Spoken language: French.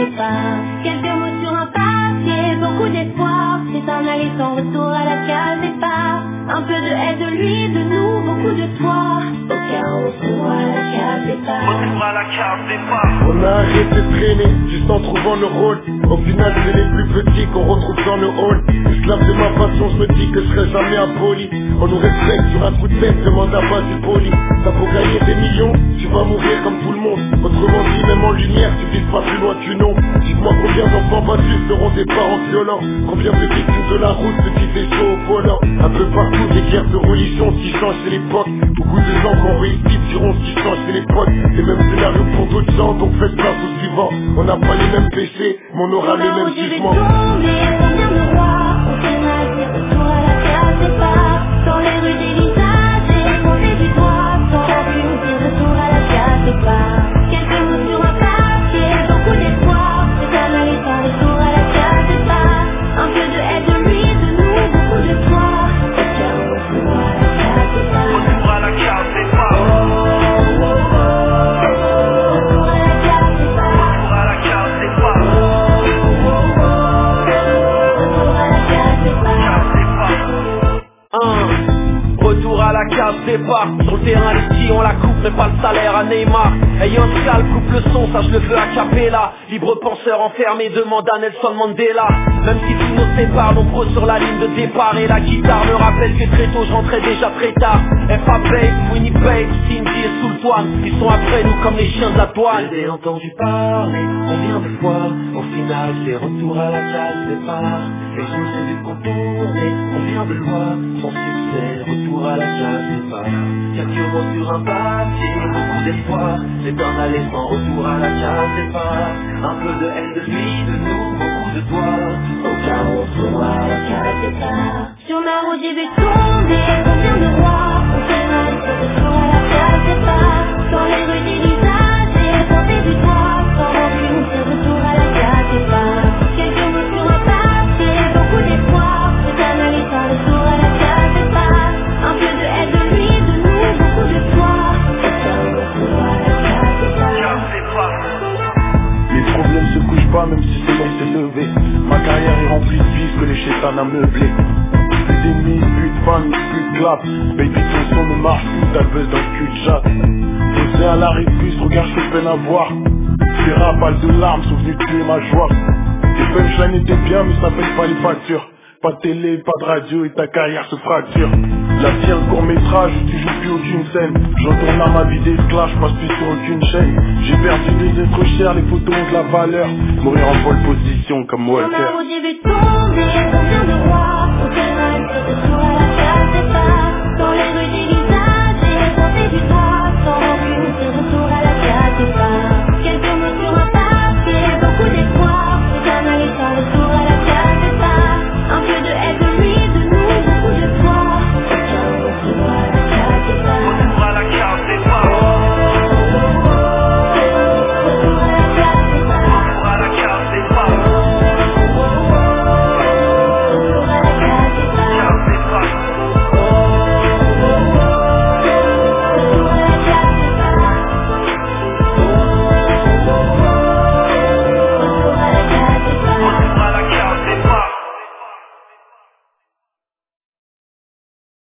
départ. Quelques mots sur un papier, beaucoup d'espoir. C'est un aller sans retour à la case départ. Un peu de elle, de lui, de nous, beaucoup de toi. Aucun retour à la case départ. Retour à la case départ. On a arrêté de traîner, juste en trouvant le rôle. Au final c'est les plus petits qu'on retrouve dans le hall. Esclave de ma passion, je me dis que je serai jamais impoli. On nous respecte sur un coup de tête, demande à pas du poli. Ça pour gagner des millions, tu vas mourir comme tout le monde. Autrement dit, même en lumière, tu vises pas plus loin que tu non. Dites-moi combien d'enfants battus seront des parents violents. Combien de victimes de la route, petits et chaud au volant. Un peu partout, des guerres de religion qui changent chez l'époque. Beaucoup de gens qu'on réussit diront ce qui change chez les potes. Les mêmes scénarios pour d'autres gens, donc faites place au suivant. On n'a pas les mêmes péchés, mais on aura le même jugement. Dans les rues des visages, j'ai pointé du doigt. Sans la vue, on dit retour à la case départ. Quelques mots sur un papier, beaucoup d'espoir. C'est un aller sans retour à la case départ. Un peu de elle, de lui, de nous, beaucoup de toi. Aucun retour à la case départ. Retour à la case départ. Retour à la case départ. Retour à la case départ. Retour à la case départ. Retour à la case départ. Sur le terrain les petits on la coupe mais pas le salaire à Neymar. Ayant sale coupe le son, ça je le veux à Capella. Libre penseur enfermé demande à Nelson Mandela. Même si tout nous sépare, nombreux sur la ligne de départ. Et la guitare me rappelle que très tôt je rentrais déjà très tard. F.A.B, Winnipeg, Cindy et Sultan, ils sont après nous comme les chiens de la douane. J'ai entendu parler, on vient de voir. Au final c'est retour à la case départ. Et je me suis vu contourner, on vient de le voir. Son succès, retour à la case départ. Quelques mots sur un papier, beaucoup d'espoir. C'est un aller sans retour à la case départ. Un peu de elle, de lui, de nous, beaucoup de toi. Aucun retour à la case départ. Sur la route j'ai vu tomber, combien de rois. On fait mal, c'est retour à la case départ. Dans les rues des visages, j'ai pointé du doigt. Sans la vue, on fait retour à la case départ. Quelques mots sur un papier, beaucoup d'espoir. C'est un aller sans retour à la case départ. Un peu de elle, de lui, de nous, beaucoup de toi. Aucun retour à la case départ. Case départ. Les problèmes se couchent pas même si c'est long s'est levé. Ma carrière est remplie de vices que les chétans a meublé. Plus d'ennemis, plus de fans, plus de clap. Baby ton son ne marche plus, t'as le buzz d'un cul de jatte. Posé à l'arrêt de bus, regarde je peine à voir. Ces rafales de larmes sont venues tuer ma joie. Tes punchlines étaient bien mais ça paye pas les factures. Pas de télé, pas de radio et ta carrière se fracture. La vie un court métrage, tu joues plus aucune scène. Je retourne à ma vie d'esclave, je passe plus sur aucune chaîne. J'ai perdu des êtres chers, les photos ont de la valeur. Mourir en pole position comme Sur Walter. la route j'ai vu tomber, combien de rois.